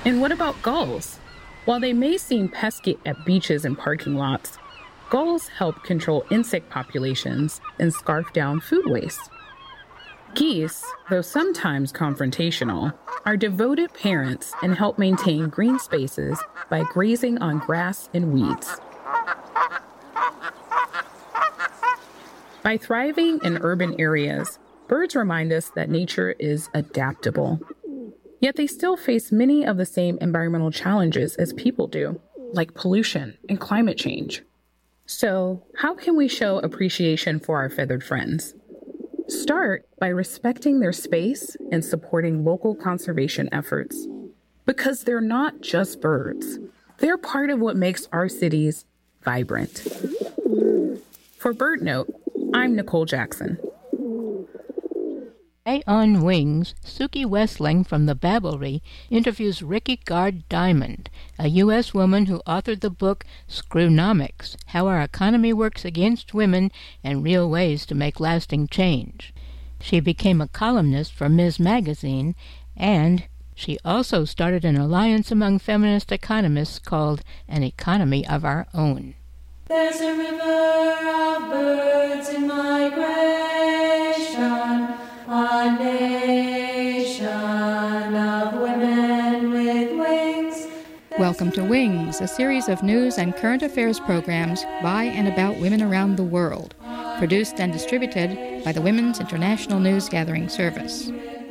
And what about gulls? While they may seem pesky at beaches and parking lots, gulls help control insect populations and scarf down food waste. Geese, though sometimes confrontational, are devoted parents and help maintain green spaces by grazing on grass and weeds. By thriving in urban areas, birds remind us that nature is adaptable. Yet they still face many of the same environmental challenges as people do, like pollution and climate change. So, how can we show appreciation for our feathered friends? Start by respecting their space and supporting local conservation efforts. Because they're not just birds. They're part of what makes our cities vibrant. For BirdNote, I'm Nicole Jackson. Today on Wings, Suki Westling from the Babblery interviews Ricki Gard-Diamond, a U.S. woman who authored the book Screwnomics, How Our Economy Works Against Women and Real Ways to Make Lasting Change. She became a columnist for Ms. Magazine, and she also started an alliance among feminist economists called An Economy of Our Own. There's a river of birds in migration, a nation of women with wings. Welcome to Wings, a series of news and current affairs programs by and about women around the world, produced and distributed by the Women's International News Gathering Service.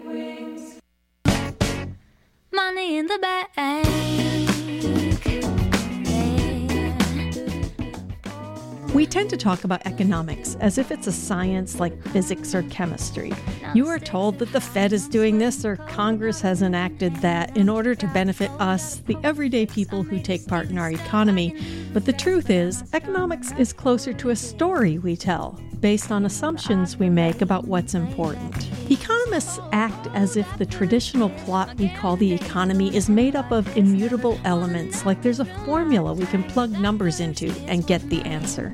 Money in the bank. We tend to talk about economics as if it's a science like physics or chemistry. You are told that the Fed is doing this or Congress has enacted that in order to benefit us, the everyday people who take part in our economy. But the truth is, economics is closer to a story we tell, based on assumptions we make about what's important. Economists act as if the traditional plot we call the economy is made up of immutable elements, like there's a formula we can plug numbers into and get the answer.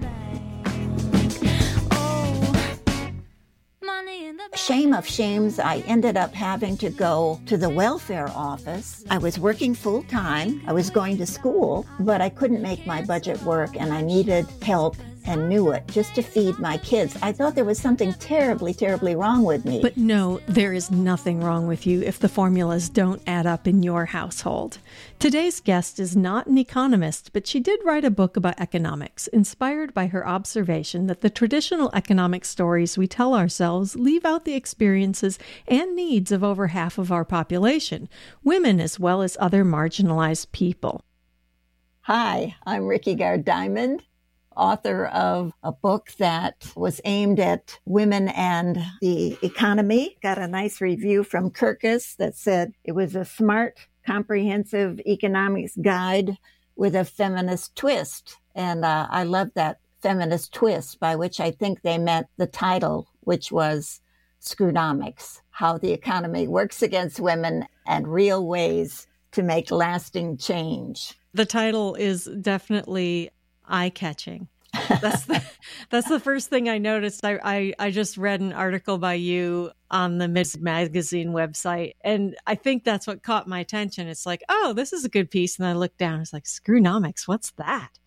Shame of shames, I ended up having to go to the welfare office. I was working full time. I was going to school, but I couldn't make my budget work and I needed help and knew it just to feed my kids. I thought there was something terribly, terribly wrong with me. But no, there is nothing wrong with you if the formulas don't add up in your household. Today's guest is not an economist, but she did write a book about economics, inspired by her observation that the traditional economic stories we tell ourselves leave out the experiences and needs of over half of our population, women as well as other marginalized people. Hi, I'm Ricki Gard-Diamond, author of a book that was aimed at women and the economy. Got a nice review from Kirkus that said it was a smart, comprehensive economics guide with a feminist twist. And I love that feminist twist, by which I think they meant the title, which was Screwnomics, How the Economy Works Against Women and Real Ways to Make Lasting Change. The title is definitely eye-catching. That's the first thing I noticed. I just read an article by you on the Ms. Magazine website, and I think that's what caught my attention. It's like, oh, this is a good piece. And I looked down, it's like, Screwnomics, what's that?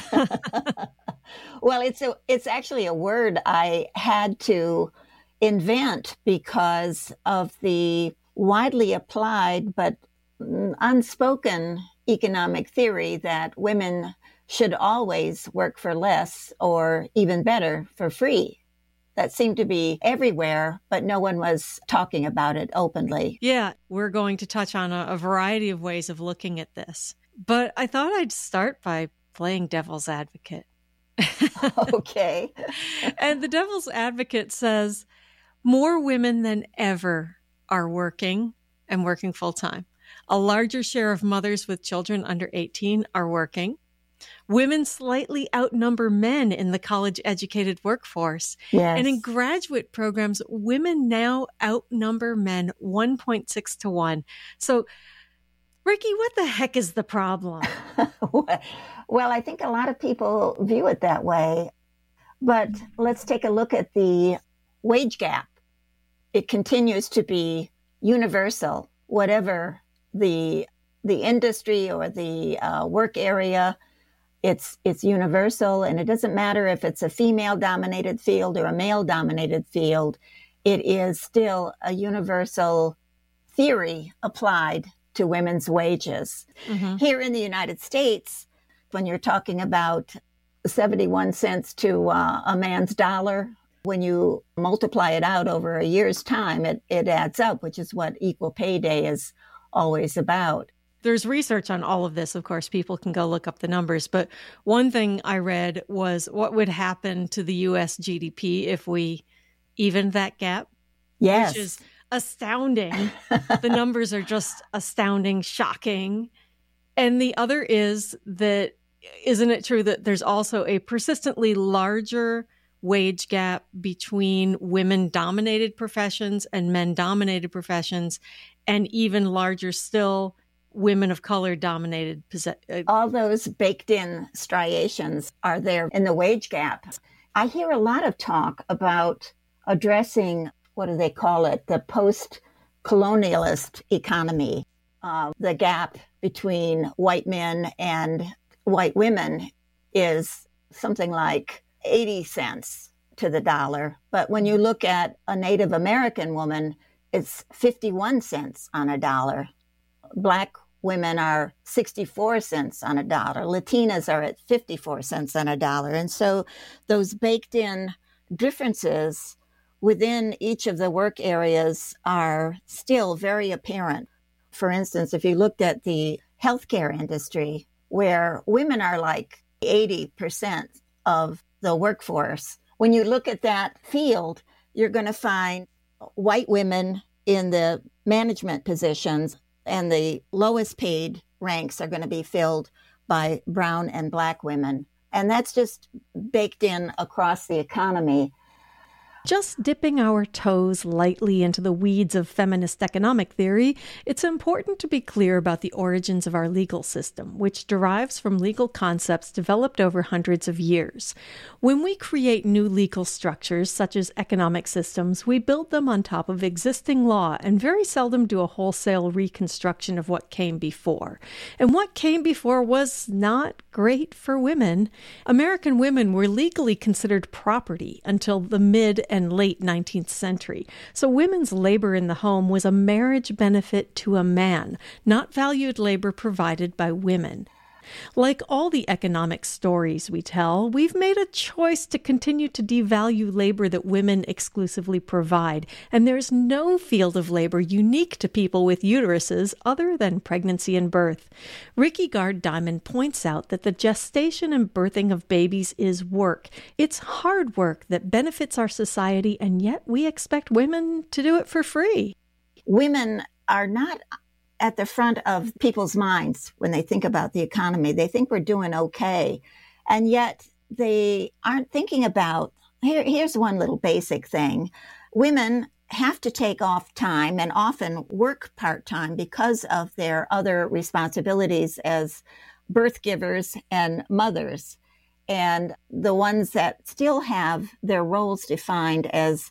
Well, it's actually a word I had to invent because of the widely applied but unspoken economic theory that women should always work for less or even better for free. That seemed to be everywhere, but no one was talking about it openly. Yeah, we're going to touch on a variety of ways of looking at this. But I thought I'd start by playing devil's advocate. Okay. And the devil's advocate says more women than ever are working and working full time. A larger share of mothers with children under 18 are working. Women slightly outnumber men in the college-educated workforce. Yes. And in graduate programs, women now outnumber men 1.6 to 1. So, Ricki, what the heck is the problem? Well, I think a lot of people view it that way. But let's take a look at the wage gap. It continues to be universal, whatever the the industry or the work area. It's universal, and it doesn't matter if it's a female-dominated field or a male-dominated field. It is still a universal theory applied to women's wages. Mm-hmm. Here in the United States, when you're talking about 71 cents to a man's dollar, when you multiply it out over a year's time, it adds up, which is what Equal Pay Day is always about. There's research on all of this. Of course, people can go look up the numbers. But one thing I read was what would happen to the U.S. GDP if we evened that gap? Yes. Which is astounding. The numbers are just astounding, shocking. And the other is that, isn't it true that there's also a persistently larger wage gap between women-dominated professions and men-dominated professions, and even larger still, women of color dominated. All those baked in striations are there in the wage gap. I hear a lot of talk about addressing, what do they call it, the post-colonialist economy. The gap between white men and white women is something like 80 cents to the dollar. But when you look at a Native American woman, it's 51 cents on a dollar. Black women are 64 cents on a dollar. Latinas are at 54 cents on a dollar. And so those baked in differences within each of the work areas are still very apparent. For instance, if you looked at the healthcare industry, where women are like 80% of the workforce, when you look at that field, you're going to find white women in the management positions, and the lowest paid ranks are going to be filled by brown and black women. And that's just baked in across the economy. Just dipping our toes lightly into the weeds of feminist economic theory, it's important to be clear about the origins of our legal system, which derives from legal concepts developed over hundreds of years. When we create new legal structures, such as economic systems, we build them on top of existing law and very seldom do a wholesale reconstruction of what came before. And what came before was not great for women. American women were legally considered property until the mid and late 19th century. So women's labor in the home was a marriage benefit to a man, not valued labor provided by women. Like all the economic stories we tell, we've made a choice to continue to devalue labor that women exclusively provide, and there's no field of labor unique to people with uteruses other than pregnancy and birth. Ricki Gard Diamond points out that the gestation and birthing of babies is work. It's hard work that benefits our society, and yet we expect women to do it for free. Women are not at the front of people's minds when they think about the economy. They think we're doing okay. And yet they aren't thinking about, here's one little basic thing. Women have to take off time and often work part-time because of their other responsibilities as birth givers and mothers. And the ones that still have their roles defined as,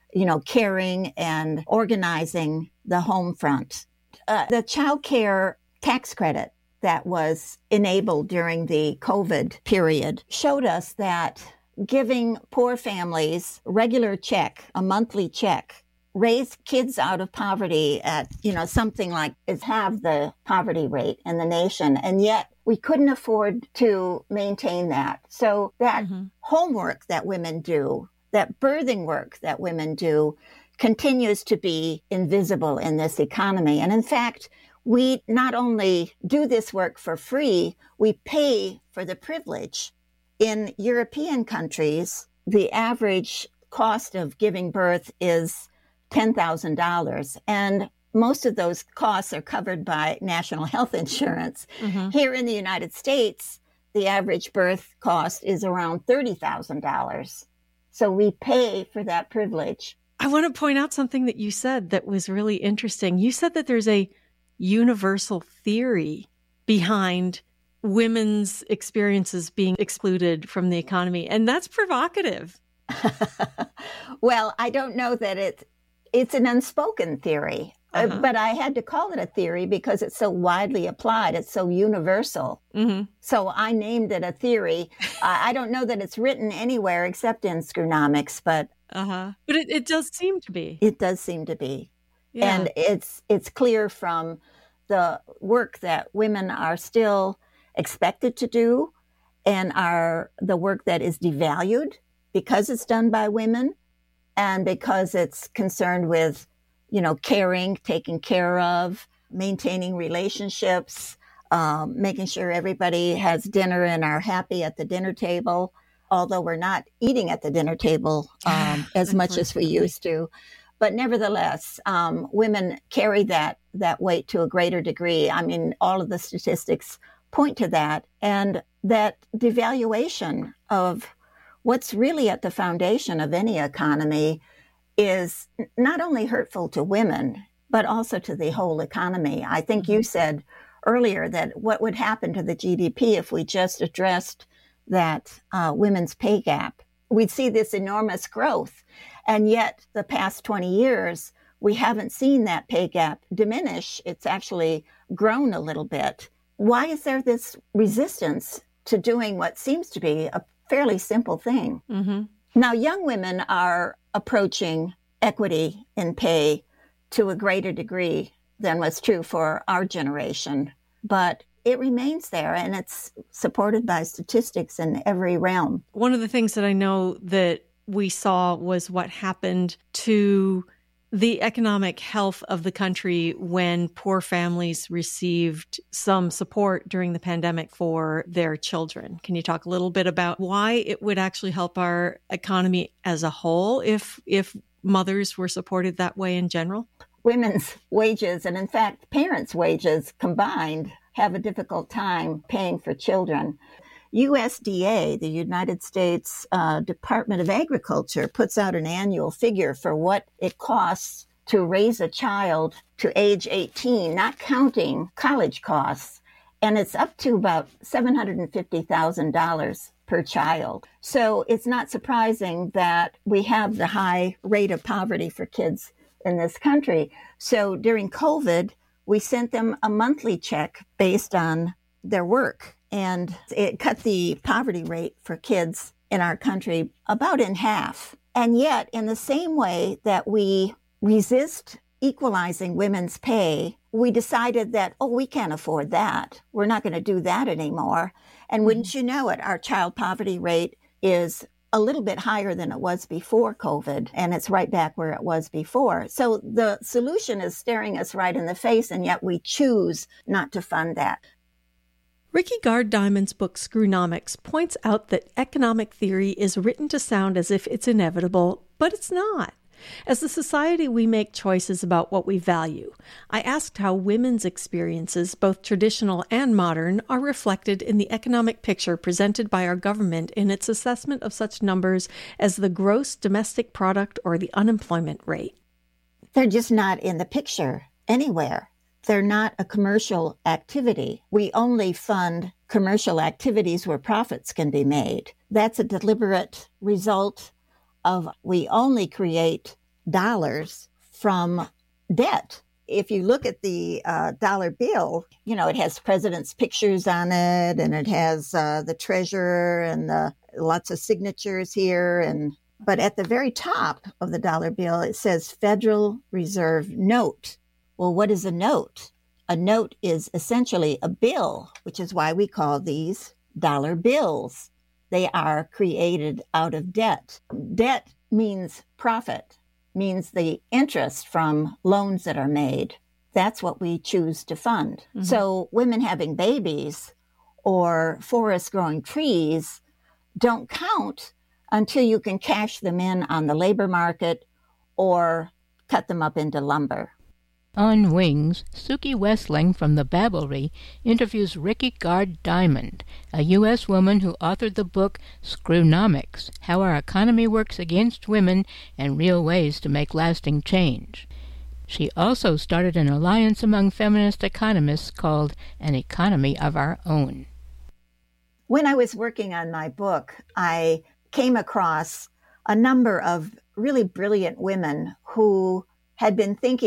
caring and organizing the home front. The child care tax credit that was enabled during the COVID period showed us that giving poor families regular check, a monthly check, raised kids out of poverty at, something like it's half the poverty rate in the nation. And yet we couldn't afford to maintain that. So that homework that women do, that birthing work that women do, continues to be invisible in this economy. And in fact, we not only do this work for free, we pay for the privilege. In European countries, the average cost of giving birth is $10,000. And most of those costs are covered by national health insurance. Here in the United States, the average birth cost is around $30,000. So we pay for that privilege. I want to point out something that you said that was really interesting. You said that there's a universal theory behind women's experiences being excluded from the economy, and that's provocative. Well, I don't know that it's an unspoken theory. But I had to call it a theory because it's so widely applied. It's so universal. Mm-hmm. So I named it a theory. I don't know that it's written anywhere except in Screwnomics, but but it does seem to be. It does seem to be. Yeah. And it's clear from the work that women are still expected to do and are the work that is devalued because it's done by women and because it's concerned with, caring, taking care of, maintaining relationships, making sure everybody has dinner and are happy at the dinner table, although we're not eating at the dinner table as much as we used to. But nevertheless, women carry that weight to a greater degree. I mean, all of the statistics point to that. And that devaluation of what's really at the foundation of any economy is not only hurtful to women, but also to the whole economy. I think you said earlier that what would happen to the GDP if we just addressed that women's pay gap. We'd see this enormous growth. And yet the past 20 years, we haven't seen that pay gap diminish. It's actually grown a little bit. Why is there this resistance to doing what seems to be a fairly simple thing? Mm-hmm. Now, young women are approaching equity in pay to a greater degree than was true for our generation, but it remains there and it's supported by statistics in every realm. One of the things that I know that we saw was what happened to the economic health of the country when poor families received some support during the pandemic for their children. Can you talk a little bit about why it would actually help our economy as a whole if mothers were supported that way in general? Women's wages, and in fact, parents' wages combined, have a difficult time paying for children. USDA, the United States Department of Agriculture, puts out an annual figure for what it costs to raise a child to age 18, not counting college costs. And it's up to about $750,000 per child. So it's not surprising that we have the high rate of poverty for kids in this country. So during COVID, we sent them a monthly check based on their work. And it cut the poverty rate for kids in our country about in half. And yet, in the same way that we resist equalizing women's pay, we decided that, we can't afford that. We're not going to do that anymore. And wouldn't you know it, our child poverty rate is a little bit higher than it was before COVID, and it's right back where it was before. So the solution is staring us right in the face, and yet we choose not to fund that. Ricki Gard Diamond's book, Screwnomics, points out that economic theory is written to sound as if it's inevitable, but it's not. As a society, we make choices about what we value. I asked how women's experiences, both traditional and modern, are reflected in the economic picture presented by our government in its assessment of such numbers as the gross domestic product or the unemployment rate. They're just not in the picture anywhere. They're not a commercial activity. We only fund commercial activities where profits can be made. That's a deliberate result of we only create dollars from debt. If you look at the dollar bill, it has presidents' pictures on it, and it has the treasurer and lots of signatures here. But at the very top of the dollar bill, it says Federal Reserve Note. Well, what is a note? A note is essentially a bill, which is why we call these dollar bills. They are created out of debt. Debt means profit, means the interest from loans that are made. That's what we choose to fund. Mm-hmm. So women having babies or forests growing trees don't count until you can cash them in on the labor market or cut them up into lumber. On Wings, Suki Wessling from the Babelry interviews Ricki Gard Diamond, a U.S. woman who authored the book Screwnomics, How Our Economy Works Against Women and Real Ways to Make Lasting Change. She also started an alliance among feminist economists called An Economy of Our Own. When I was working on my book, I came across a number of really brilliant women who had been thinking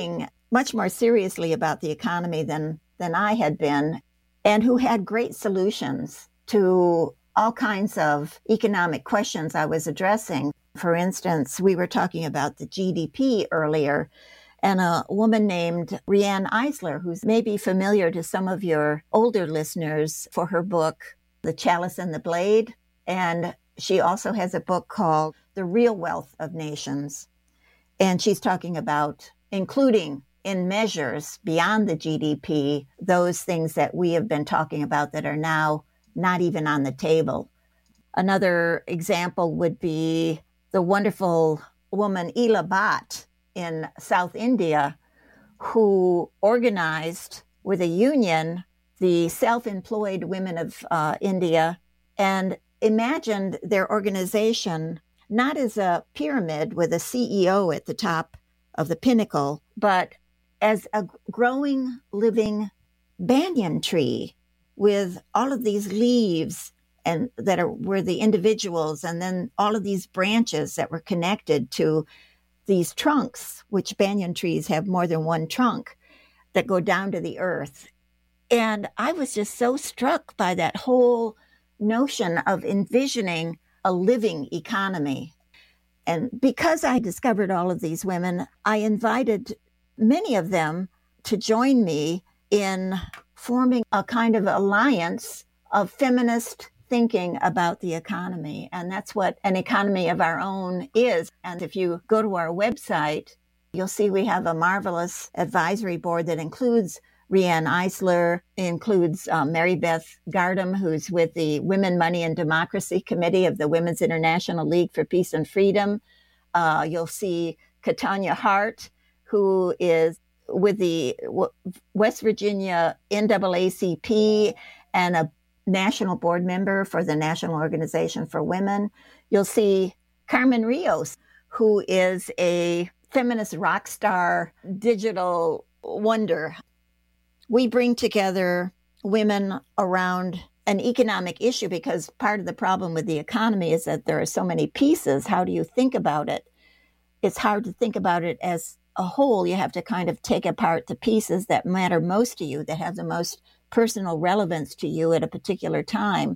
much more seriously about the economy than I had been, and who had great solutions to all kinds of economic questions I was addressing. For instance, we were talking about the GDP earlier, and a woman named Riane Eisler, who's maybe familiar to some of your older listeners for her book, The Chalice and the Blade. And she also has a book called The Real Wealth of Nations. And she's talking about including in measures beyond the GDP, those things that we have been talking about that are now not even on the table. Another example would be the wonderful woman Ela Bhatt in South India, who organized with a union the self-employed women of India and imagined their organization not as a pyramid with a CEO at the top of the pinnacle, but as a growing, living banyan tree with all of these leaves and were the individuals, and then all of these branches that were connected to these trunks, which banyan trees have more than one trunk, that go down to the earth. And I was just so struck by that whole notion of envisioning a living economy. And because I discovered all of these women, I invited many of them to join me in forming a kind of alliance of feminist thinking about the economy. And that's what an economy of our own is. And if you go to our website, you'll see we have a marvelous advisory board that includes Riane Eisler, includes Mary Beth Gardam, who's with the Women, Money, and Democracy Committee of the Women's International League for Peace and Freedom. You'll see Katanya Hart, who is with the West Virginia NAACP and a national board member for the National Organization for Women. You'll see Carmen Rios, who is a feminist rock star, digital wonder. We bring together women around an economic issue because part of the problem with the economy is that there are so many pieces. How do you think about it? It's hard to think about it as a whole. You have to kind of take apart the pieces that matter most to you, that have the most personal relevance to you at a particular time.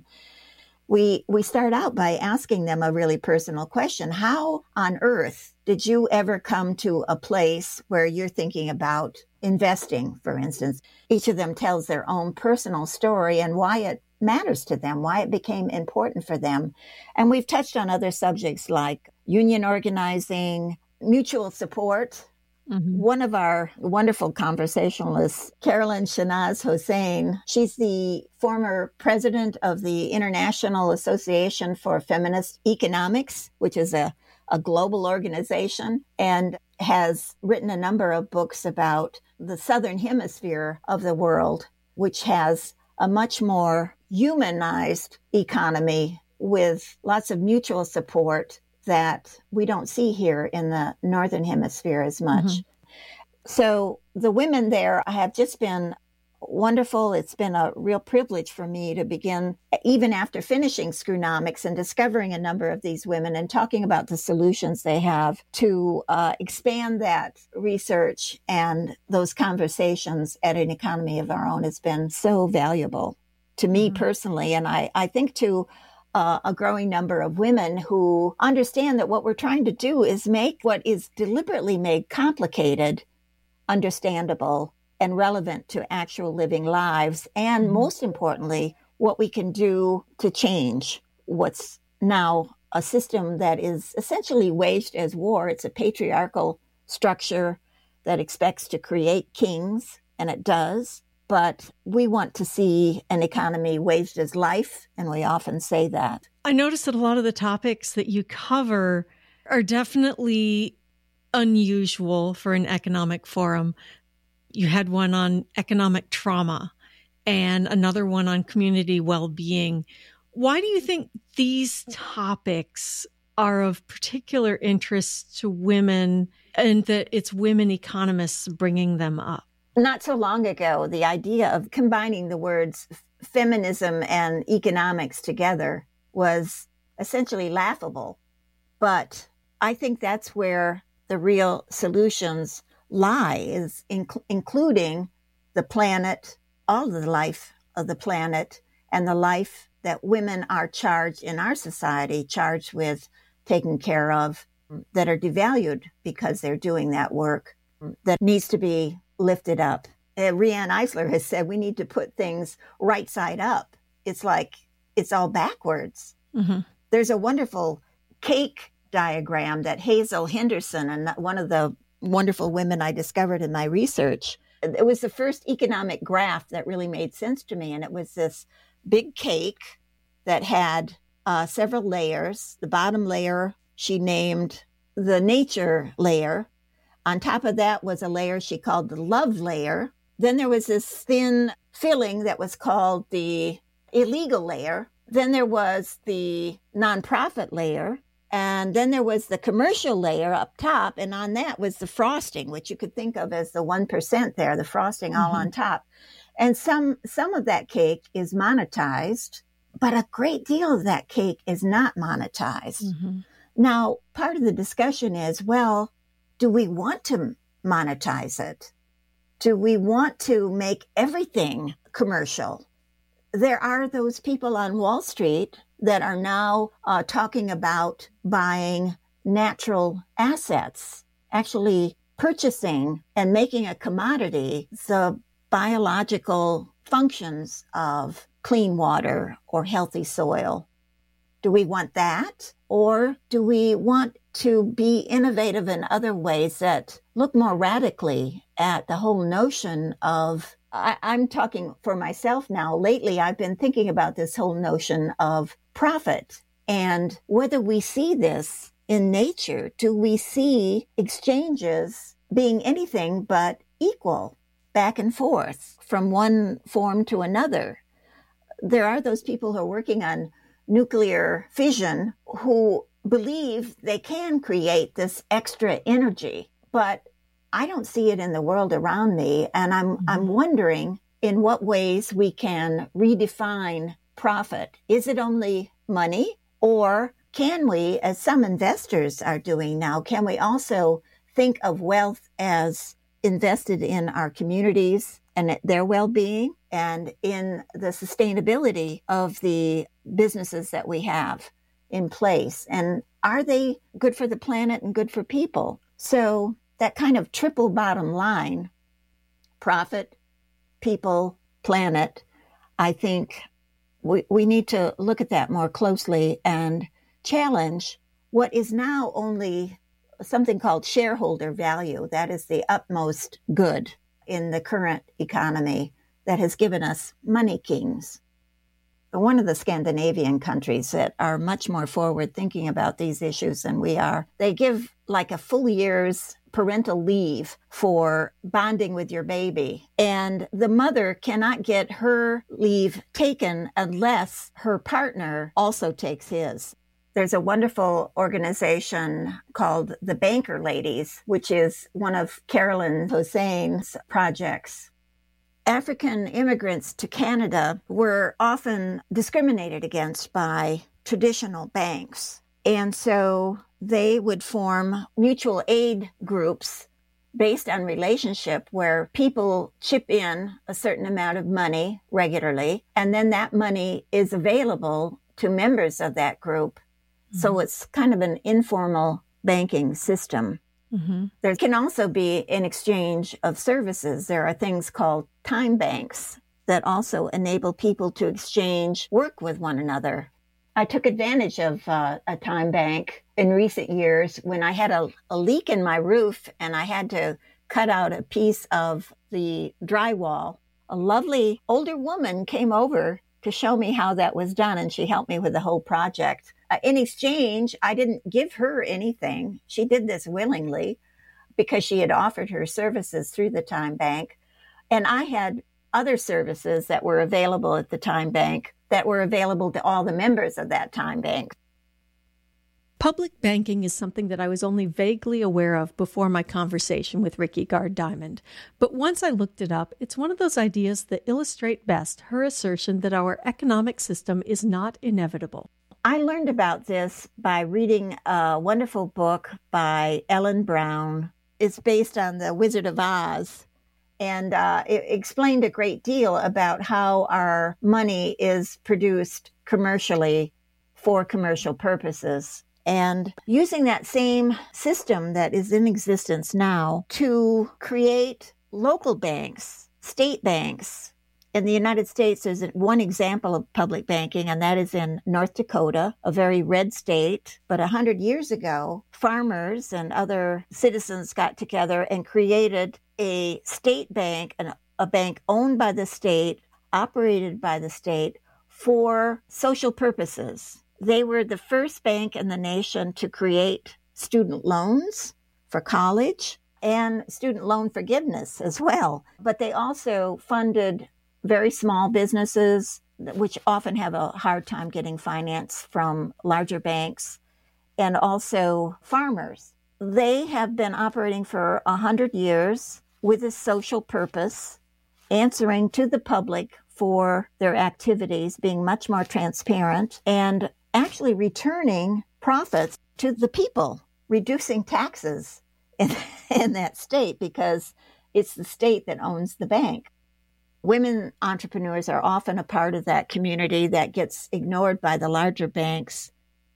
We start out by asking them a really personal question. How on earth did you ever come to a place where you're thinking about investing, for instance? Each of them tells their own personal story and why it matters to them, why it became important for them. And we've touched on other subjects like union organizing, mutual support. Mm-hmm. One of our wonderful conversationalists, Carolyn Shanaz Hossain, she's the former president of the International Association for Feminist Economics, which is a global organization, and has written a number of books about the southern hemisphere of the world, which has a much more humanized economy with lots of mutual support that we don't see here in the northern hemisphere as much. Mm-hmm. So the women there have just been wonderful. It's been a real privilege for me to begin, even after finishing Screwnomics and discovering a number of these women and talking about the solutions they have, to expand that research and those conversations at an economy of our own has been so valuable to me personally. And I think to a growing number of women who understand that what we're trying to do is make what is deliberately made complicated understandable and relevant to actual living lives. And most importantly, what we can do to change what's now a system that is essentially waged as war. It's a patriarchal structure that expects to create kings, and it does. But we want to see an economy waged as life, and we often say that. I noticed that a lot of the topics that you cover are definitely unusual for an economic forum. You had one on economic trauma and another one on community well-being. Why do you think these topics are of particular interest to women and that it's women economists bringing them up? Not so long ago, the idea of combining the words feminism and economics together was essentially laughable. But I think that's where the real solutions lie is including the planet, all of the life of the planet, and the life that women are charged in our society, charged with taking care of, that are devalued because they're doing that work, that needs to be lifted up. Riane Eisler has said we need to put things right side up. It's like it's all backwards. Mm-hmm. There's a wonderful cake diagram that Hazel Henderson, and one of the wonderful women I discovered in my research, it was the first economic graph that really made sense to me. And it was this big cake that had several layers. The bottom layer she named the nature layer. On top of that was a layer she called the love layer. Then there was this thin filling that was called the illegal layer. Then there was the nonprofit layer. And then there was the commercial layer up top. And on that was the frosting, which you could think of as the 1% there, the frosting all on top. And some of that cake is monetized, but a great deal of that cake is not monetized. Mm-hmm. Now, part of the discussion is, well, do we want to monetize it? Do we want to make everything commercial? There are those people on Wall Street that are now talking about buying natural assets, actually purchasing and making a commodity the biological functions of clean water or healthy soil. Do we want that? Or do we want to be innovative in other ways that look more radically at the whole notion of, I'm talking for myself now. Lately, I've been thinking about this whole notion of profit and whether we see this in nature. Do we see exchanges being anything but equal, back and forth from one form to another? There are those people who are working on nuclear fission who believe they can create this extra energy, but I don't see it in the world around me. And I'm wondering in what ways we can redefine profit. Is it only money, or can we, as some investors are doing now, can we also think of wealth as invested in our communities and their well-being and in the sustainability of the businesses that we have in place? And are they good for the planet and good for people? So that kind of triple bottom line, profit, people, planet, I think we need to look at that more closely and challenge what is now only something called shareholder value. That is the utmost good in the current economy that has given us money kings. One of the Scandinavian countries that are much more forward thinking about these issues than we are, they give like a full year's parental leave for bonding with your baby. And the mother cannot get her leave taken unless her partner also takes his. There's a wonderful organization called the Banker Ladies, which is one of Carolyn Hossain's projects. African immigrants to Canada were often discriminated against by traditional banks. And so they would form mutual aid groups based on relationship where people chip in a certain amount of money regularly, and then that money is available to members of that group. Mm-hmm. So it's kind of an informal banking system. Mm-hmm. There can also be an exchange of services. There are things called time banks that also enable people to exchange work with one another. I took advantage of a time bank in recent years when I had a leak in my roof and I had to cut out a piece of the drywall. A lovely older woman came over to show me how that was done, and she helped me with the whole project. In exchange, I didn't give her anything. She did this willingly because she had offered her services through the time bank. And I had other services that were available at the time bank that were available to all the members of that time bank. Public banking is something that I was only vaguely aware of before my conversation with Ricki Gard Diamond. But once I looked it up, it's one of those ideas that illustrate best her assertion that our economic system is not inevitable. I learned about this by reading a wonderful book by Ellen Brown. is based on The Wizard of Oz. And it explained a great deal about how our money is produced commercially for commercial purposes. And using that same system that is in existence now to create local banks, state banks. In the United States, there's one example of public banking, and that is in North Dakota, a very red state. But 100 years ago, farmers and other citizens got together and created a state bank, a bank owned by the state, operated by the state for social purposes. They were the first bank in the nation to create student loans for college and student loan forgiveness as well. But they also funded very small businesses, which often have a hard time getting finance from larger banks, and also farmers. They have been operating for 100 years with a social purpose, answering to the public for their activities, being much more transparent, and actually returning profits to the people, reducing taxes in that state because it's the state that owns the bank. Women entrepreneurs are often a part of that community that gets ignored by the larger banks.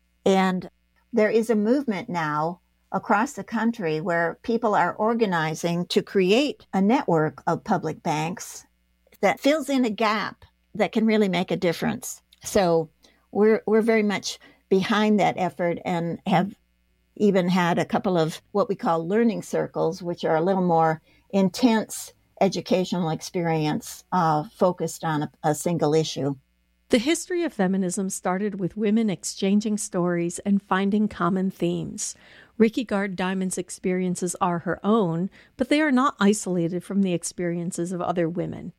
And there is a movement now across the country where people are organizing to create a network of public banks that fills in a gap that can really make a difference. So we're very much behind that effort and have even had a couple of what we call learning circles, which are a little more intense educational experience focused on a single issue. The history of feminism started with women exchanging stories and finding common themes. Ricki Gard Diamond's experiences are her own, but they are not isolated from the experiences of other women.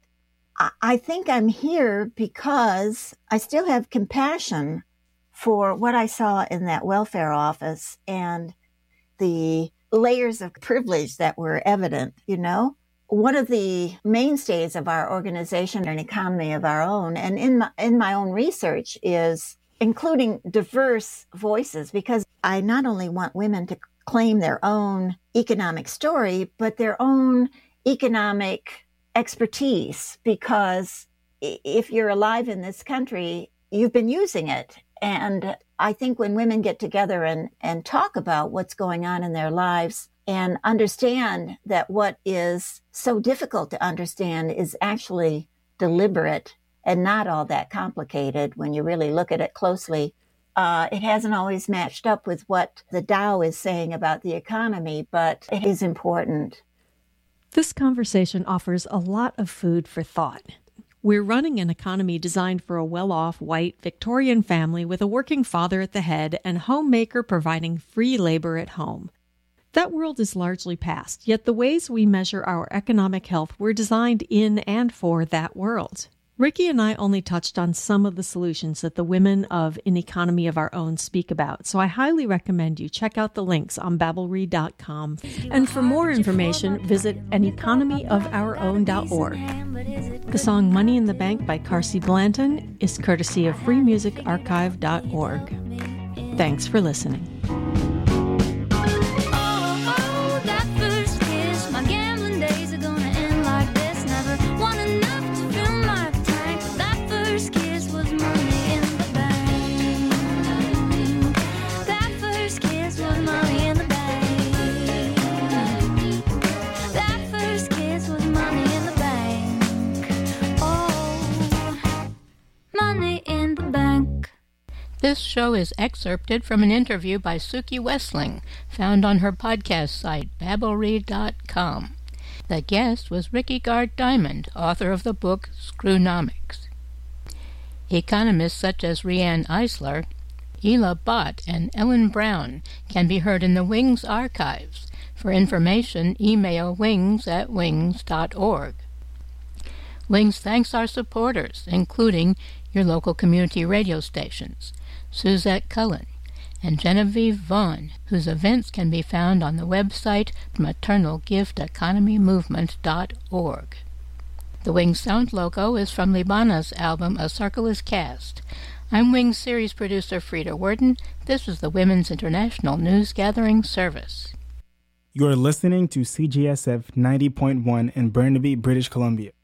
I think I'm here because I still have compassion for what I saw in that welfare office and the layers of privilege that were evident, you know? One of the mainstays of our organization, An Economy of Our Own, and in my own research is including diverse voices, because I not only want women to claim their own economic story, but their own economic expertise, because if you're alive in this country, you've been using it. And I think when women get together and talk about what's going on in their lives and understand that what is so difficult to understand is actually deliberate and not all that complicated when you really look at it closely, it hasn't always matched up with what the Dow is saying about the economy, but it is important. This conversation offers a lot of food for thought. We're running an economy designed for a well-off, white, Victorian family with a working father at the head and homemaker providing free labor at home. That world is largely past, yet the ways we measure our economic health were designed in and for that world. Ricki and I only touched on some of the solutions that the women of An Economy of Our Own speak about, so I highly recommend you check out the links on BabelRead.com. And for more information, visit aneconomyofourown.org. The song Money in the Bank by Carsey Blanton is courtesy of freemusicarchive.org. Thanks for listening. This show is excerpted from an interview by Suki Wessling, found on her podcast site, BabelRead.com. The guest was Ricki Gard Diamond, author of the book Screwnomics. Economists such as Riane Eisler, Ela Bott, and Ellen Brown can be heard in the Wings archives. For information, email wings@wings.org. Wings thanks our supporters, including your local community radio stations, Suzette Cullen, and Genevieve Vaughn, whose events can be found on the website maternalgifteconomymovement.org. The Wings sound logo is from Libana's album A Circle is Cast. I'm Wings series producer Frida Worden. This is the Women's International News Gathering Service. You're listening to CGSF 90.1 in Burnaby, British Columbia.